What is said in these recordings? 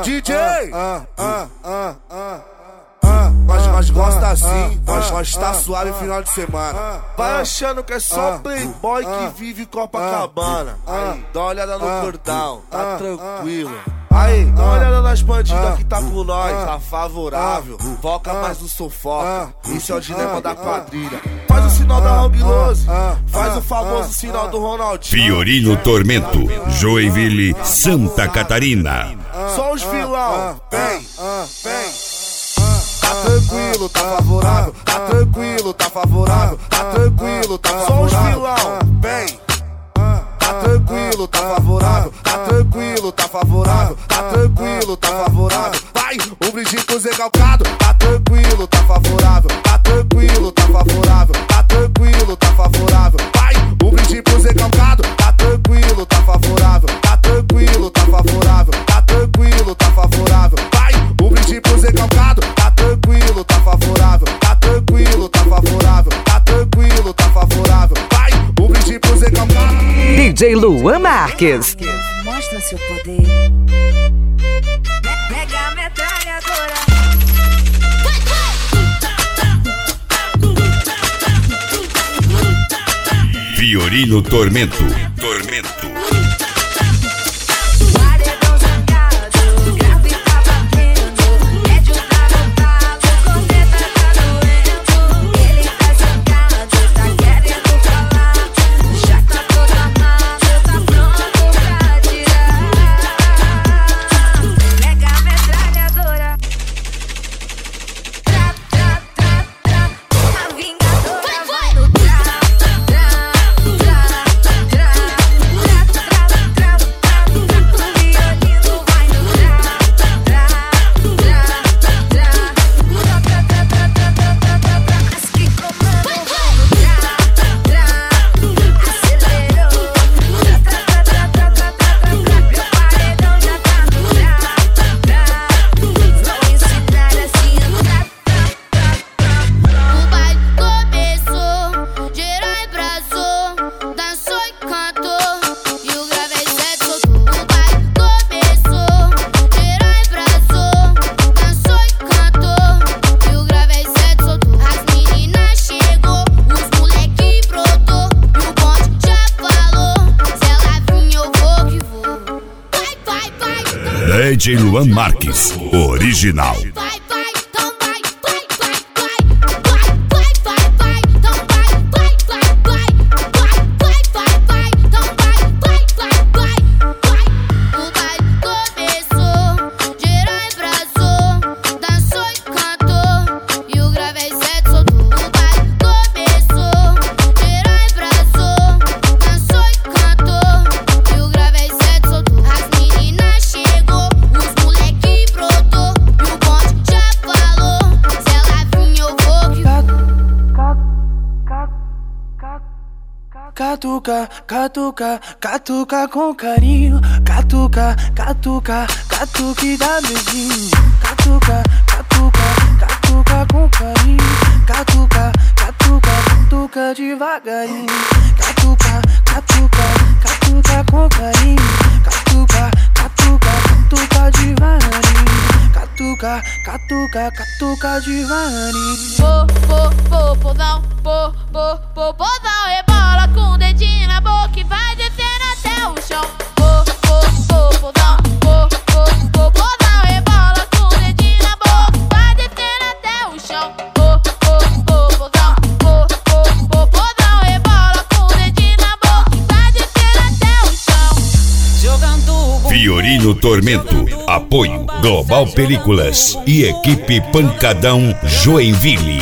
DJ! Nós gosta assim, nós tá suave final de semana. Vai achando que é só playboy que vive Copacabana. Aí, dá uma olhada no cordão, tá tranquilo. Aí, dá uma olhada nas bandidas que tá com nós, tá favorável. Foca mais no sofoca, isso é o dilema da quadrilha. Faz o sinal da Rob Lose, faz o famoso sinal do Ronaldinho. Fiorino Tormento, Joinville, Santa Catarina. Só os vilão, vem. Tá tranquilo, tá favorável. Tá tranquilo, tá favorável. Tá tranquilo, tá favorável. Só os vilão, vem. Tá tranquilo, tá favorável. Tá tranquilo, tá favorável. Tá tranquilo, tá favorável. Vai, um brinde pro Zé Calcado. Tá tranquilo, tá favorável. Tá tranquilo, tá favorável. Tá tranquilo, tá favorável. Vai, um brinde pro Zé Calcado. Tá tranquilo, tá favorável. Tá tranquilo, tá favorável. Tá tranquilo, tá favorável. Vai, um brinde pro Zé Calcado. Tá tranquilo, tá favorável. Tá tranquilo, tá favorável. Tá tranquilo, tá favorável. Vai, um brinde pro Zé Calcado. DJ Luan Marques. Mostra seu poder. Pega a metralhadora. Fiorino Tormento. Paredão zangado, grave tá batendo. Médio tá lotado, corneta tá doendo. Ele tá zangado, tá querendo falar. Já tá todo armado, tá pronto pra atirar. Pega a metralhadora. A vingadora vai no DJ Luan Marques, original. Catuca, catuca, catuca com carinho. Catuca, catuca, catuque dá beijinho. Catuca, catuca, catuca com carinho. Catuca, catuca, catuca devagarinho. Catuca, catuca, catuca com carinho. Catuca, catuca, catuca devagarinho. Catuca, catuca, catuca devagarinho. Popozão, popozão, rebola com o dedinho na boca e vai descendo até o chão. Popozão, popozão, rebola com o dedinho na boca e vai descendo até o chão. Popozão, popozão, rebola com o dedinho na boca e vai descendo até o chão. Jogando Fiorino Tormento, apoio Global Películas e equipe Pancadão Joinville.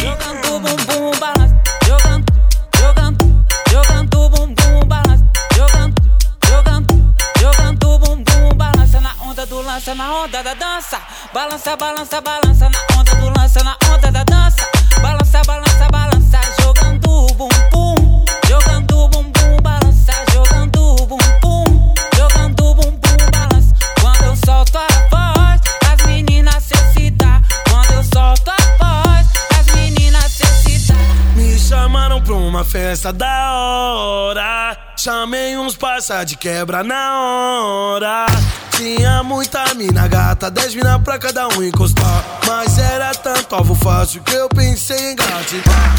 Lança na onda da dança, balança, balança, balança na onda do lança, na onda da dança, balança, balança, balança, jogando o bumbum, jogando o bumbum, balança, jogando o bumbum, jogando o bumbum, balança. Quando eu solto a voz, as meninas se excitam. Quando eu solto a voz, as meninas se excitam. Me chamaram pra uma festa da hora, chamei uns parça de quebra na hora. Tinha muita mina gata, 10 mina pra cada um encostar. Mas era tanto alvo fácil que eu pensei em gratidão.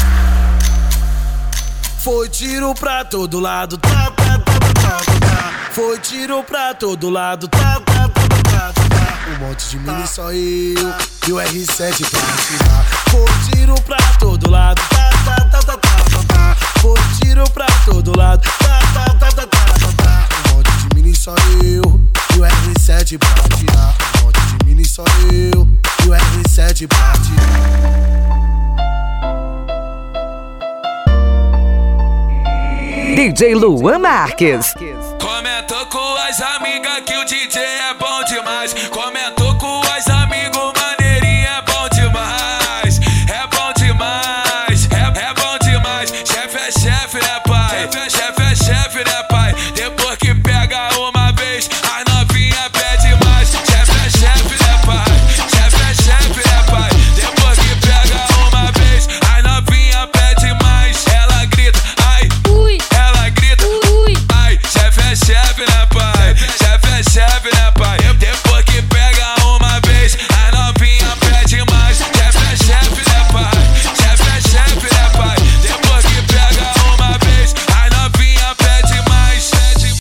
Foi tiro pra todo lado, tá, tá, tá, tá, tá, tá. Foi tiro pra todo lado, tá, tá, tá, tá, tá, tá. Um monte de mini só eu e o R7 pra tirar. Foi tiro pra todo lado, tá, tá, tá, tá, tá, tá, tá. Foi tiro pra todo lado, tá, tá, tá, tá, tá, tá, tá. Um monte de mini só eu e o R7 pra tirar. Um monte de mini só eu e o R7 pra tirar. DJ Luan Marques. Comentou com as amigas que o DJ é bom demais. Comentou com